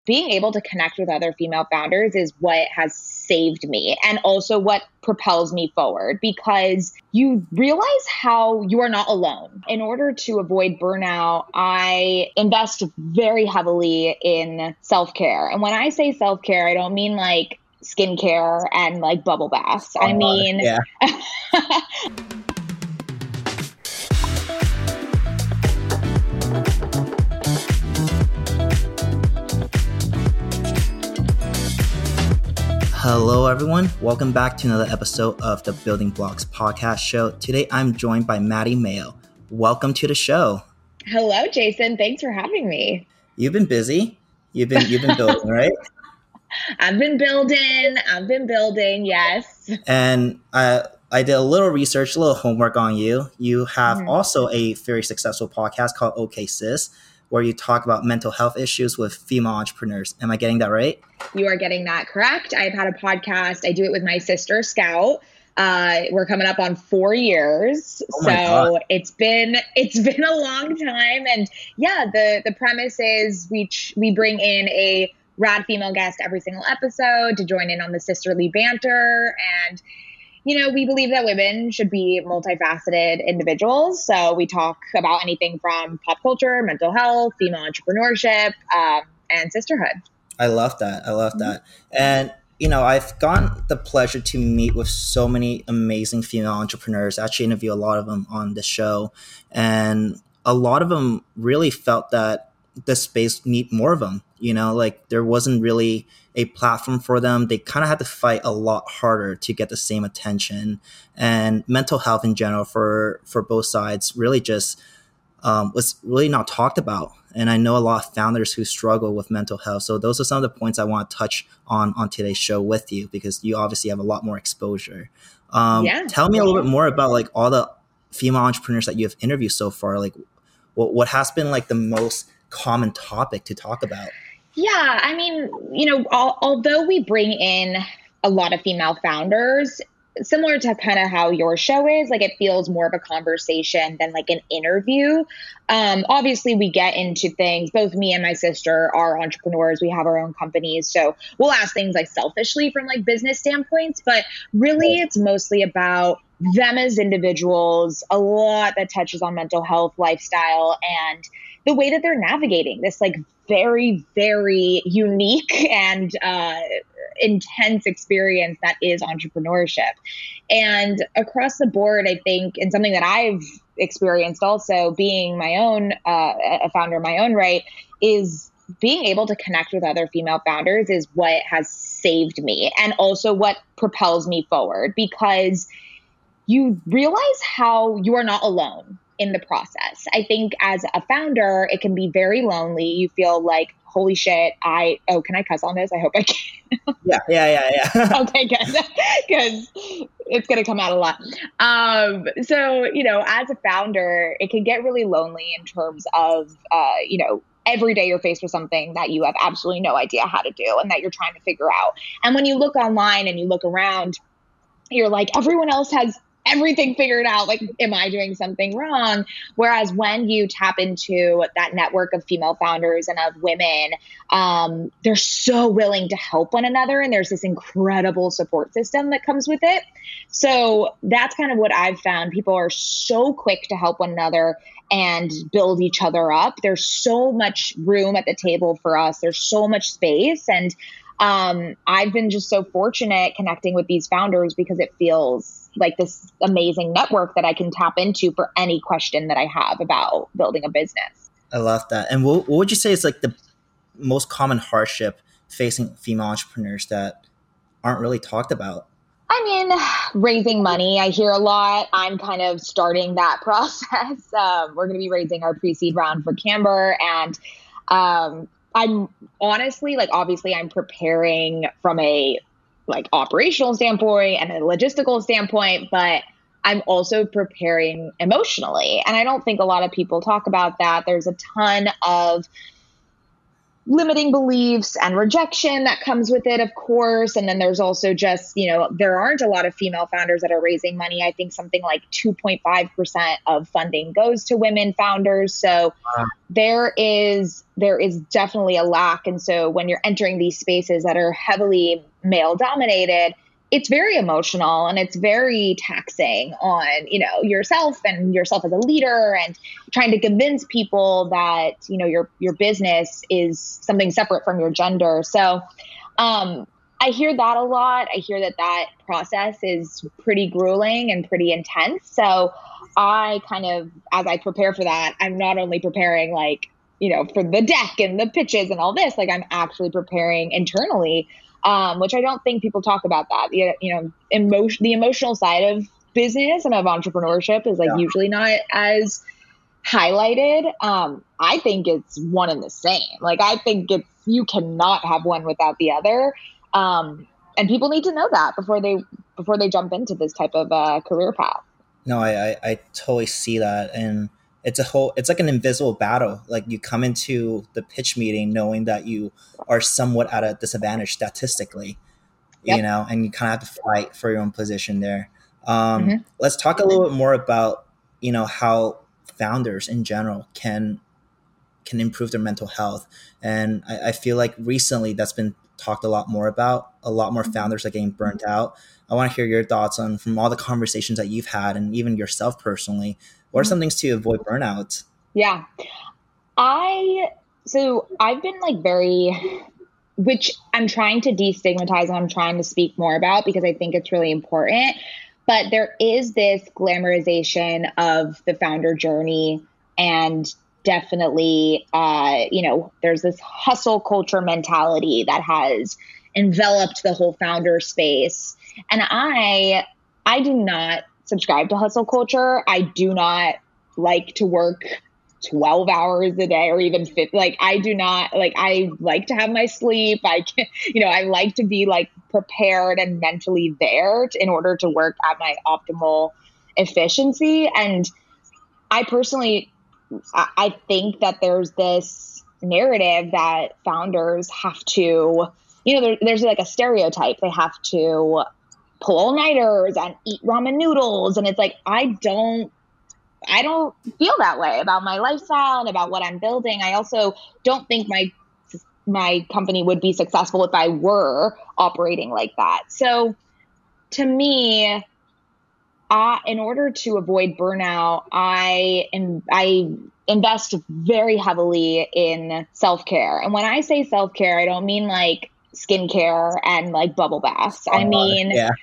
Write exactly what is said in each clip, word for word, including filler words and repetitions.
being able to connect with other female founders is what has saved me and also what propels me forward, because you realize how you are not alone. In order to avoid burnout, I invest very heavily in self-care. And when I say self-care, I don't mean like skincare and like bubble baths. I mean, yeah. Hello, everyone. Welcome back to another episode of the Building Blocks podcast show. Today, I'm joined by Maddie Mayo. Welcome to the show. Hello, Jason. Thanks for having me. You've been busy. You've been you've been building, right? I've been building. I've been building. Yes. And I I did a little research, a little homework on you. You have mm-hmm. also a very successful podcast called OK Sis, where you talk about mental health issues with female entrepreneurs. Am I getting that right? You are getting that correct. I've had a podcast. I do it with my sister, Scout. Uh, we're coming up on four years. Oh so it's been, it's been a long time. And yeah, the, the premise is we, ch- we bring in a rad female guest every single episode to join in on the sisterly banter. And, you know, we believe that women should be multifaceted individuals. So we talk about anything from pop culture, mental health, female entrepreneurship, um, and sisterhood. I love that. I love that. And, you know, I've gotten the pleasure to meet with so many amazing female entrepreneurs. I actually interview a lot of them on the show. And a lot of them really felt that the space need more of them. You know, like there wasn't really a platform for them. They kind of had to fight a lot harder to get the same attention. And mental health in general for, for both sides really just um, was really not talked about. And I know a lot of founders who struggle with mental health. So those are some of the points I want to touch on on today's show with you, because you obviously have a lot more exposure. Um, yeah. Tell me a little bit more about like all the female entrepreneurs that you have interviewed so far. Like what, what has been like the most common topic to talk about? Yeah, I mean, you know, al- although we bring in a lot of female founders, similar to kind of how your show is, like it feels more of a conversation than like an interview. Um, obviously, we get into things, both me and my sister are entrepreneurs. We have our own companies. So we'll ask things like selfishly from like business standpoints, but really it's mostly about them as individuals, a lot that touches on mental health, lifestyle, and the way that they're navigating this like very, very unique and uh, intense experience that is entrepreneurship. And across the board, I think, and something that I've experienced also being my own, uh, a founder in my own right, is being able to connect with other female founders is what has saved me and also what propels me forward, because you realize how you are not alone in the process. I think as a founder, it can be very lonely. You feel like, holy shit, I, oh, can I cuss on this? I hope I can. Yeah, yeah, yeah, yeah. Okay, good. Because it's going to come out a lot. Um, so, you know, as a founder, it can get really lonely in terms of, uh, you know, every day you're faced with something that you have absolutely no idea how to do and that you're trying to figure out. And when you look online and you look around, you're like, everyone else has everything figured out. Like, am I doing something wrong? Whereas when you tap into that network of female founders and of women, um, they're so willing to help one another. And there's this incredible support system that comes with it. So that's kind of what I've found. People are so quick to help one another and build each other up. There's so much room at the table for us. There's so much space. And um, I've been just so fortunate connecting with these founders because it feels like this amazing network that I can tap into for any question that I have about building a business. I love that. And what, what would you say is like the most common hardship facing female entrepreneurs that aren't really talked about? I mean, raising money, I hear a lot. I'm kind of starting that process. Um, we're going to be raising our pre-seed round for Camber. And um, I'm honestly, like, obviously I'm preparing from a like operational standpoint and a logistical standpoint, but I'm also preparing emotionally. And I don't think a lot of people talk about that. There's a ton of limiting beliefs and rejection that comes with it, of course. And then there's also just, you know, there aren't a lot of female founders that are raising money. I think something like two point five percent of funding goes to women founders. So wow. there is, there is definitely a lack. And so when you're entering these spaces that are heavily male dominated, it's very emotional and it's very taxing on, you know, yourself and yourself as a leader and trying to convince people that, you know, your, your business is something separate from your gender. So, um, I hear that a lot. I hear that that process is pretty grueling and pretty intense. So I kind of, as I prepare for that, I'm not only preparing like, you know, for the deck and the pitches and all this, like I'm actually preparing internally. Um, which I don't think people talk about that. You, you know, emotion, the emotional side of business and of entrepreneurship is like yeah. usually not as highlighted. Um, I think it's one and the same. Like, I think it's, you cannot have one without the other. Um, and people need to know that before they, before they jump into this type of uh, career path. No, I, I, I totally see that. And it's a whole, it's like an invisible battle. Like you come into the pitch meeting knowing that you are somewhat at a disadvantage statistically, yep. you know, and you kind of have to fight for your own position there. Um, mm-hmm. Let's talk a little bit more about, you know, how founders in general can, can improve their mental health. And I, I feel like recently that's been talked a lot more about. A lot more founders are getting burnt out. I want to hear your thoughts on, from all the conversations that you've had and even yourself personally, what are some things to avoid burnout? Yeah. I, so I've been like very, which I'm trying to destigmatize and I'm trying to speak more about because I think it's really important, but there is this glamorization of the founder journey and definitely, uh, you know, there's this hustle culture mentality that has enveloped the whole founder space. And I, I do not subscribe to hustle culture. I do not like to work twelve hours a day or even fifty. Like I do not like, I like to have my sleep. I can, you know, I like to be like prepared and mentally there to, in order to work at my optimal efficiency. And I personally, I, I think that there's this narrative that founders have to, you know, there, there's like a stereotype. They have to pull all-nighters and eat ramen noodles. And it's like, I don't, I don't feel that way about my lifestyle and about what I'm building. I also don't think my, my company would be successful if I were operating like that. So to me, I, in order to avoid burnout, I and I invest very heavily in self-care. And when I say self-care, I don't mean like skincare and like bubble baths. Oh, I mean, yeah.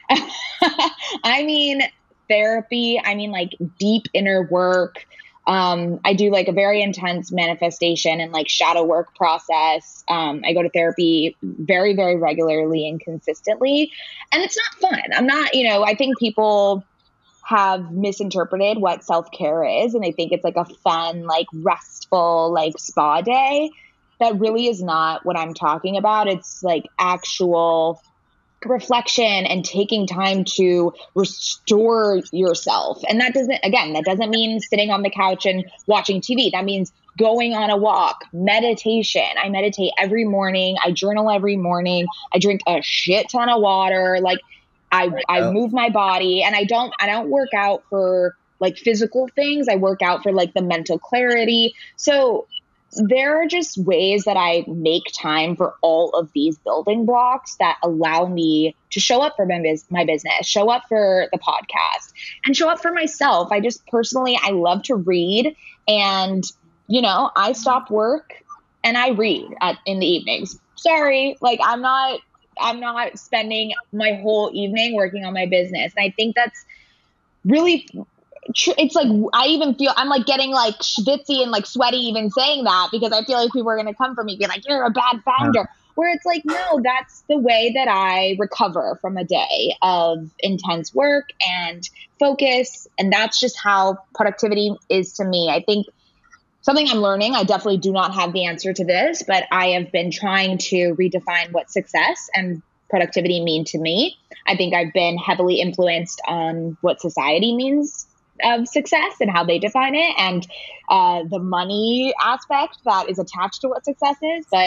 I mean therapy. I mean like deep inner work. Um, I do like a very intense manifestation and like shadow work process. Um, I go to therapy very, very regularly and consistently, and it's not fun. I'm not, you know, I think people have misinterpreted what self-care is, and they think it's like a fun, like restful, like spa day. That really is not what I'm talking about. It's like actual reflection and taking time to restore yourself. And that doesn't, again, that doesn't mean sitting on the couch and watching T V. That means going on a walk, meditation. I meditate every morning. I journal every morning. I drink a shit ton of water. Like I, I move my body, and I don't, I don't work out for like physical things. I work out for like the mental clarity. So there are just ways that I make time for all of these building blocks that allow me to show up for my, biz- my business, show up for the podcast, and show up for myself. I just personally, I love to read, and, you know, I stop work and I read at, in the evenings. Sorry, like I'm not, I'm not spending my whole evening working on my business. And I think that's really it's like, I even feel, I'm like getting like schwitzy and like sweaty even saying that, because I feel like people are going to come for me and be like, you're a bad founder. Where it's like, no, that's the way that I recover from a day of intense work and focus. And that's just how productivity is to me. I think something I'm learning, I definitely do not have the answer to this, but I have been trying to redefine what success and productivity mean to me. I think I've been heavily influenced on what society means of success and how they define it, and uh, the money aspect that is attached to what success is. But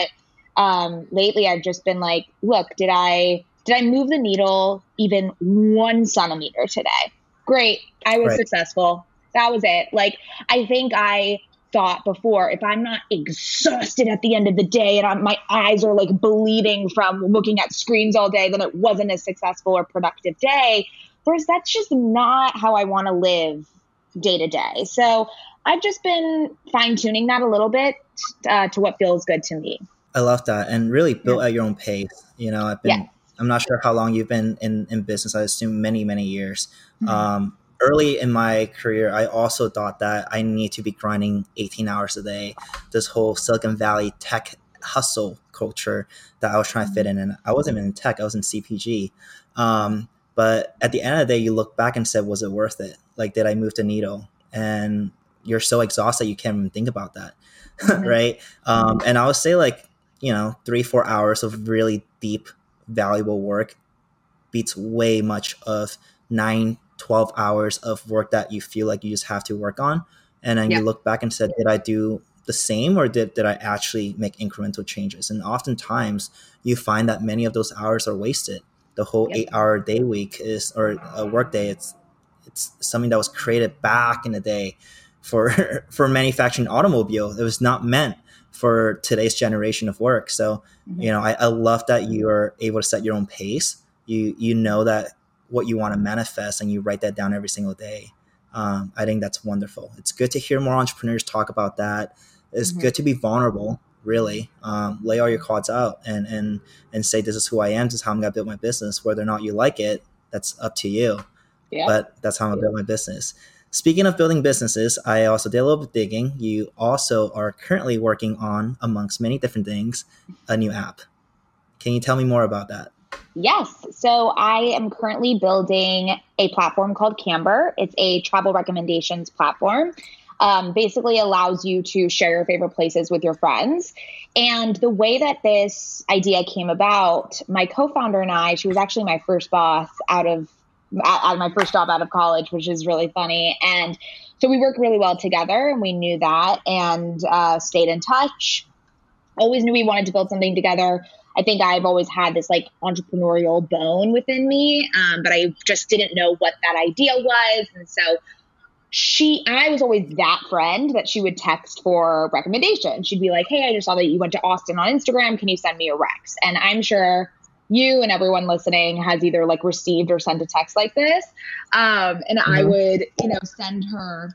um, lately I've just been like, look, did I, did I move the needle even one centimeter today? Great. I was Right. successful. That was it. Like, I think I thought before, if I'm not exhausted at the end of the day and I'm, my eyes are like bleeding from looking at screens all day, then it wasn't a successful or productive day. Whereas that's just not how I want to live day to day. So I've just been fine tuning that a little bit uh, to what feels good to me. I love that. And really built Yeah. at your own pace. You know, I've been, Yeah. I'm not sure how long you've been in, in business. I assume many, many years. Mhm. Um, early in my career, I also thought that I need to be grinding eighteen hours a day. This whole Silicon Valley tech hustle culture that I was trying to fit in. And I wasn't even in tech, I was in C P G. Um, but at the end of the day, you look back and said, was it worth it? Like, did I move the needle? And you're so exhausted, you can't even think about that. Mhm. Right. Um, and I would say like, you know, three, four hours of really deep, valuable work beats way much of nine, twelve hours of work that you feel like you just have to work on. And then Yeah. you look back and said, did I do the same or did, did I actually make incremental changes? And oftentimes you find that many of those hours are wasted. The whole Yep. eight hour day week is, or a work day, it's, it's something that was created back in the day for, for manufacturing automobile. It was not meant for today's generation of work. So, Mhm. you know, I, I love that you are able to set your own pace. You, you know that what you want to manifest and you write that down every single day. Um, I think that's wonderful. It's good to hear more entrepreneurs talk about that. It's Mhm. good to be vulnerable, really. Um, lay all your cards out and, and, and say, this is who I am. This is how I'm going to build my business. Whether or not you like it, that's up to you. Yeah. But that's how I'm going to build my business. Speaking of building businesses, I also did a little bit digging. You also are currently working on, amongst many different things, a new app. Can you tell me more about that? Yes. So I am currently building a platform called Camber. It's a travel recommendations platform. Um, basically allows you to share your favorite places with your friends. And the way that this idea came about, my co-founder and I, she was actually my first boss out of out of my first job out of college, which is really funny. And so we worked really well together and we knew that and uh, stayed in touch. Always knew we wanted to build something together. I think I've always had this like entrepreneurial bone within me, um, but I just didn't know what that idea was. And so she, I was always that friend that she would text for recommendations. She'd be like, hey, I just saw that you went to Austin on Instagram. Can you send me a Rex? And I'm sure you and everyone listening has either like received or sent a text like this. Um, and mm-hmm. I would, you know, send her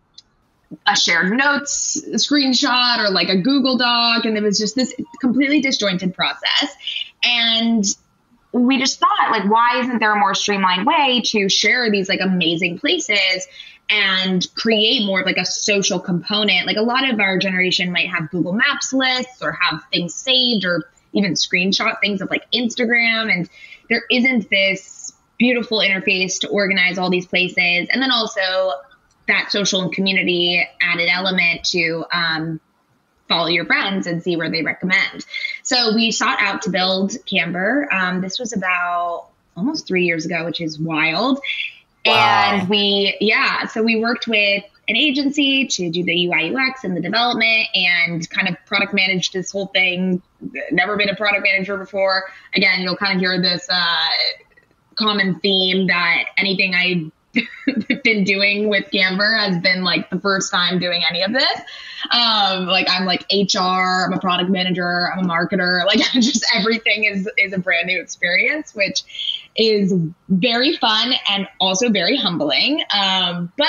a shared notes a screenshot or like a Google Doc. And it was just this completely disjointed process. And we just thought like, why isn't there a more streamlined way to share these like amazing places and create more of like a social component? Like a lot of our generation might have Google Maps lists or have things saved or even screenshot things of like Instagram. And there isn't this beautiful interface to organize all these places. And then also that social and community added element to um, follow your friends and see where they recommend. So we sought out to build Camber. Um, this was about almost three years ago, which is wild. Wow. And we, yeah, so we worked with an agency to do the U I U X and the development and kind of product manage this whole thing. Never been a product manager before. Again, you'll kind of hear this uh, common theme that anything I've been doing with Camber has been like the first time doing any of this. Um, like I'm like H R, I'm a product manager, I'm a marketer, like just everything is, is a brand new experience, which is very fun and also very humbling. Um, but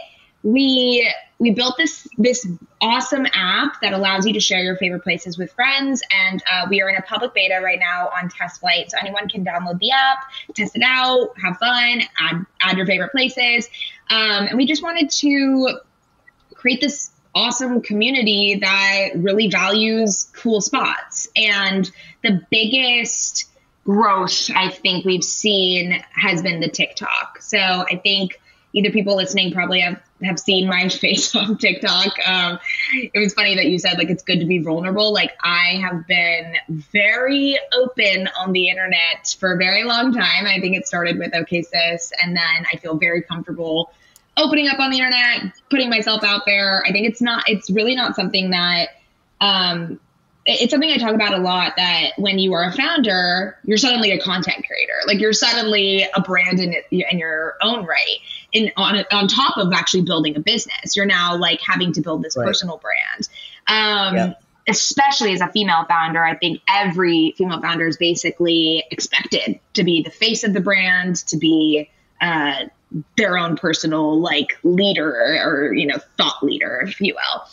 we, we built this, this awesome app that allows you to share your favorite places with friends. And uh, we are in a public beta right now on Test Flight. So anyone can download the app, test it out, have fun, add, add your favorite places. Um, and we just wanted to create this awesome community that really values cool spots. And the biggest growth I think we've seen has been the TikTok. So I think either people listening probably have, have seen my face on TikTok. Um, it was funny that you said like, it's good to be vulnerable. Like I have been very open on the internet for a very long time. I think it started with OK Sis. And then I feel very comfortable opening up on the internet, putting myself out there. I think it's not, it's really not something that, um, it's something I talk about a lot, that when you are a founder, you're suddenly a content creator. Like you're suddenly a brand in, in your own right. In on, on top of actually building a business, you're now like having to build this right. personal brand. Um, yeah. Especially as a female founder, I think every female founder is basically expected to be the face of the brand, to be uh, their own personal like leader or, you know, thought leader, if you will.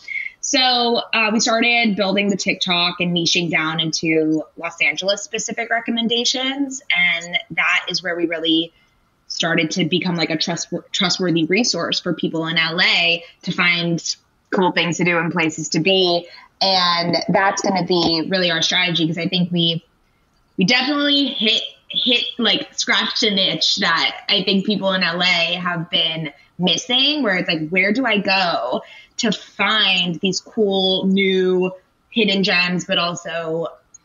So uh, we started building the TikTok and niching down into Los Angeles specific recommendations. And that is where we really started to become like a trust, trustworthy resource for people in L A to find cool things to do and places to be. And that's going to be really our strategy, because I think we we definitely hit hit like scratched an itch that I think people in L A have been missing, where it's like, where do I go to find these cool new hidden gems, but also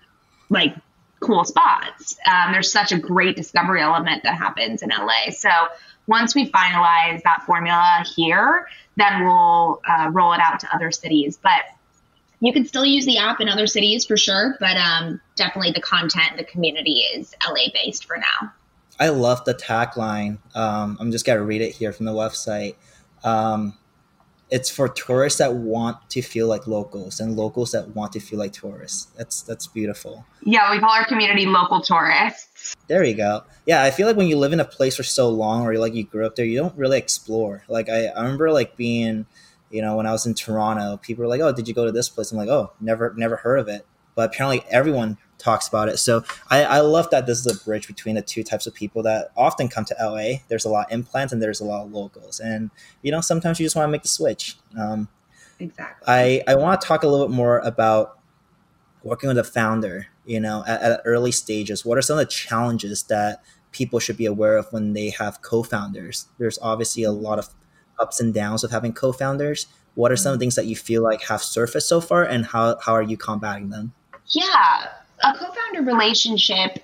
like cool spots? Um, there's such a great discovery element that happens in L A. So once we finalize that formula here, then we'll uh, roll it out to other cities. But you can still use the app in other cities for sure, but um, definitely the content, the community is L A based for now. I love the tagline. Um, I'm just going to read it here from the website. Um, it's for tourists that want to feel like locals and locals that want to feel like tourists. That's that's beautiful. Yeah, we call our community local tourists. There you go. Yeah, I feel like when you live in a place for so long, or like you grew up there, you don't really explore. Like I, I remember like being... You know, when I was in Toronto, people were like, "Oh, did you go to this place?" I'm like, "Oh, never, never heard of it." But apparently, everyone talks about it. So I, I love that this is a bridge between the two types of people that often come to L A. There's a lot of implants and there's a lot of locals, and you know, sometimes you just want to make the switch. Um, exactly. I I want to talk a little bit more about working with a founder. You know, at, at early stages, what are some of the challenges that people should be aware of when they have co-founders? There's obviously a lot of ups and downs of having co-founders. What are some of the things that you feel like have surfaced so far, and how, how are you combating them? Yeah, a co-founder relationship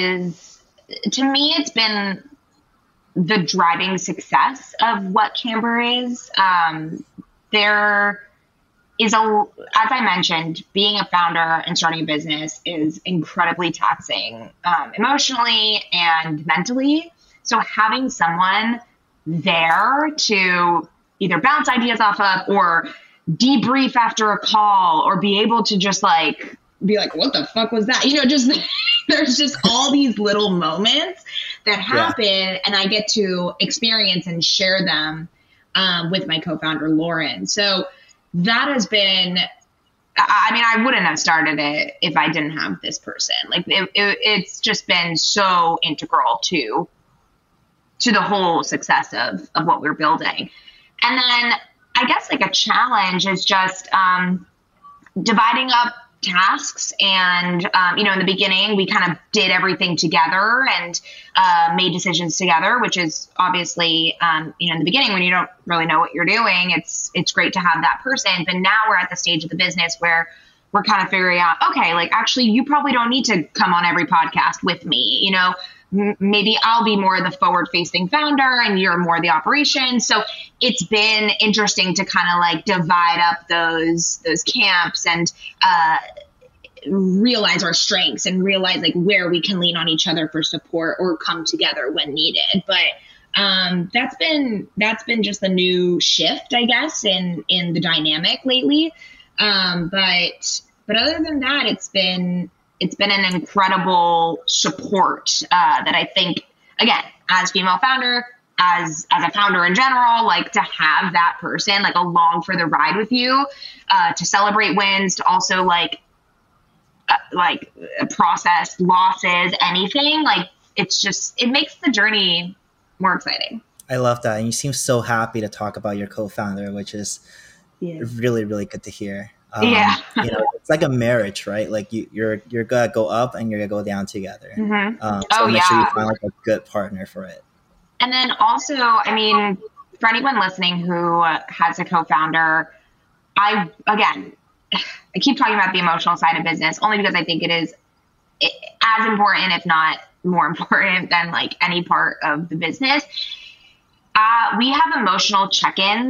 is, to me, it's been the driving success of what Camber is. Um, there is a, as I mentioned, being a founder and starting a business is incredibly taxing, um, emotionally and mentally. So having someone there to either bounce ideas off of or debrief after a call, or be able to just like be like, what the fuck was that? You know, just there's just all these little moments that happen, yeah. and I get to experience and share them um, with my co-founder, Lauren. So that has been, I mean, I wouldn't have started it if I didn't have this person. Like it, it, it's just been so integral to to the whole success of, of what we're building. And then I guess like a challenge is just um, dividing up tasks. And, um, you know, in the beginning, we kind of did everything together and uh, made decisions together, which is obviously, um, you know, in the beginning when you don't really know what you're doing, it's, it's great to have that person. But now we're at the stage of the business where we're kind of figuring out, okay, like actually you probably don't need to come on every podcast with me, you know, maybe I'll be more the forward-facing founder and you're more the operation. So it's been interesting to kind of like divide up those those camps and uh, realize our strengths and realize like where we can lean on each other for support or come together when needed. But um, that's been that's been just a new shift, I guess, in in the dynamic lately. Um, but but other than that, it's been. It's been an incredible support uh, that I think, again, as female founder, as as a founder in general, like to have that person like along for the ride with you, uh, to celebrate wins, to also like uh, like process losses, anything. Like it's just, it makes the journey more exciting. I love that. And you seem so happy to talk about your co-founder, which is yeah. really, really good to hear. Um, yeah. you know, it's like a marriage, right? Like you, you're, you're going to go up and you're going to go down together. Mm-hmm. Um, so oh, make yeah. sure you find like a good partner for it. And then also, I mean, for anyone listening who has a co-founder, I, again, I keep talking about the emotional side of business only because I think it is as important, if not more important than like any part of the business. Uh, we have emotional check-ins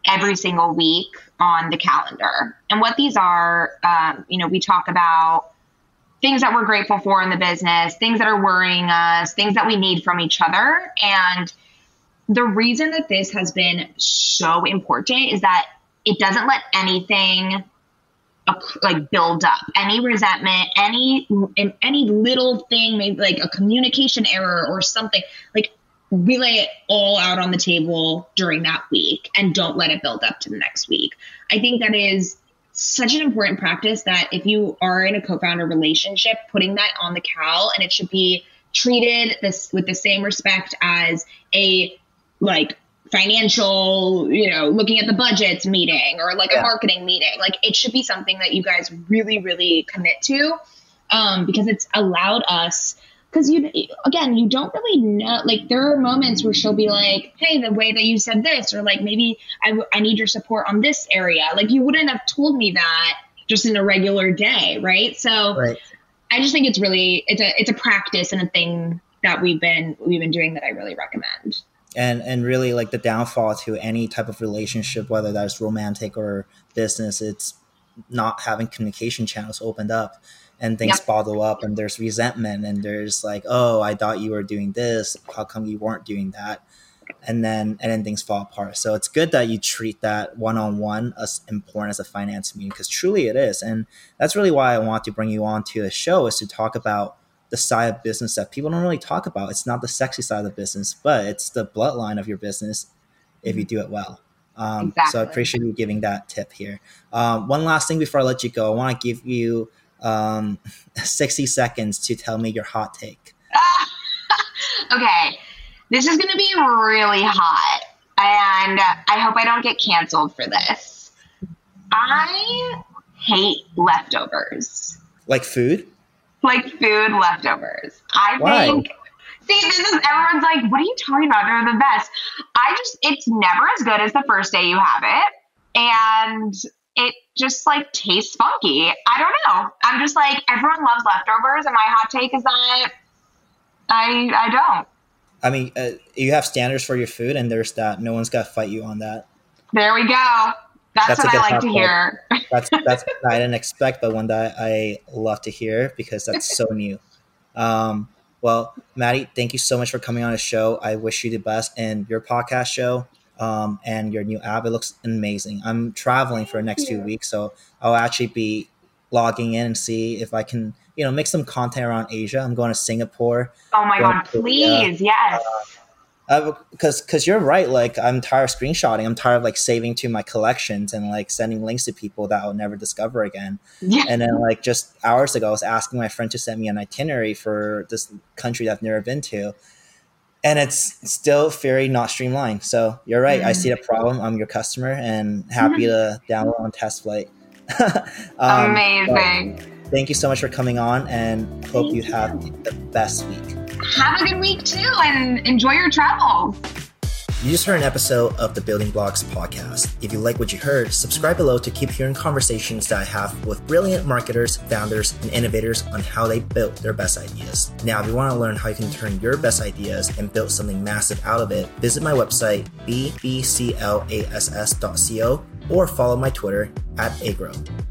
every single week on the calendar. And what these are, um, you know, we talk about things that we're grateful for in the business, things that are worrying us, things that we need from each other. And the reason that this has been so important is that it doesn't let anything like build up, any resentment, any any little thing, maybe like a communication error or something, like we lay it all out on the table during that week and don't let it build up to the next week. I think that is such an important practice that if you are in a co-founder relationship, putting that on the cal, and it should be treated this with the same respect as a like financial, you know, looking at the budgets meeting or like yeah. a marketing meeting. Like it should be something that you guys really, really commit to, um, because it's allowed us, because you, again, you don't really know, like there are moments where she'll be like, hey, the way that you said this, or like, maybe I, I need your support on this area. Like you wouldn't have told me that just in a regular day. Right. So right. I just think it's really, it's a, it's a practice and a thing that we've been, we've been doing that I really recommend. And and really like the downfall to any type of relationship, whether that's romantic or business, it's not having communication channels opened up and things yep. bottle up and there's resentment and there's like, oh, I thought you were doing this. How come you weren't doing that? And then and then things fall apart. So it's good that you treat that one-on-one as important as a finance meeting, because truly it is. And that's really why I want to bring you on to the show, is to talk about the side of business that people don't really talk about. It's not the sexy side of the business, but it's the bloodline of your business if you do it well. Um, exactly. So I appreciate you giving that tip here. Um, one last thing before I let you go, I want to give you um, sixty seconds to tell me your hot take. Okay. This is going to be really hot, and I hope I don't get canceled for this. I hate leftovers. Like food? Like food leftovers. I Why? think, see, this is, everyone's like, what are you talking about? They're the best. I just, it's never as good as the first day you have it. And it just like tastes funky. I don't know. I'm just like, everyone loves leftovers. And my hot take is that I, I don't. I mean, uh, you have standards for your food, and there's that. No one's got to fight you on that. There we go. That's, that's what I like to hear. That's that's I didn't expect, but one that I love to hear, because that's so new. Um, well, Maddie, thank you so much for coming on the show. I wish you the best in your podcast show um, and your new app. It looks amazing. I'm traveling for the next few weeks, so I'll actually be logging in and see if I can, you know, make some content around Asia. I'm going to Singapore. Oh my God, to, please, uh, yes. Uh, Uh, because because you're right, like I'm tired of screenshotting. I'm tired of like saving to my collections and like sending links to people that I'll never discover again. Yeah. And then like just hours ago, I was asking my friend to send me an itinerary for this country that I've never been to, and it's still very not streamlined. So you're right. Mm-hmm. I see the problem. I'm your customer and happy mm-hmm. to download on test flight. um, Amazing. Thank you so much for coming on, and hope thank you have you. the best week. Have a good week too, and enjoy your travels. You just heard an episode of the Building Blocks podcast. If you like what you heard, subscribe below to keep hearing conversations that I have with brilliant marketers, founders, and innovators on how they built their best ideas. Now, if you want to learn how you can turn your best ideas and build something massive out of it, visit my website, b b c l a s s dot co, or follow my Twitter at agro.